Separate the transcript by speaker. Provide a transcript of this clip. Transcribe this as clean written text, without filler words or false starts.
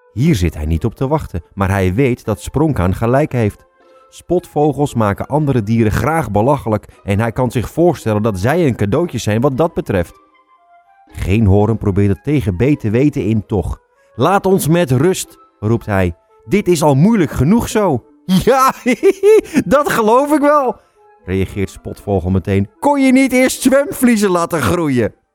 Speaker 1: Hier zit hij niet op te wachten, maar hij weet dat Spronkhaan gelijk heeft. Spotvogels maken andere dieren graag belachelijk en hij kan zich voorstellen dat zij een cadeautje zijn wat dat betreft. Geenhoorn probeert het tegen beter weten in toch. Laat ons met rust, roept hij. Dit is al moeilijk genoeg zo. Ja, dat geloof ik wel, reageert Spotvogel meteen. Kon je niet eerst zwemvliezen laten groeien?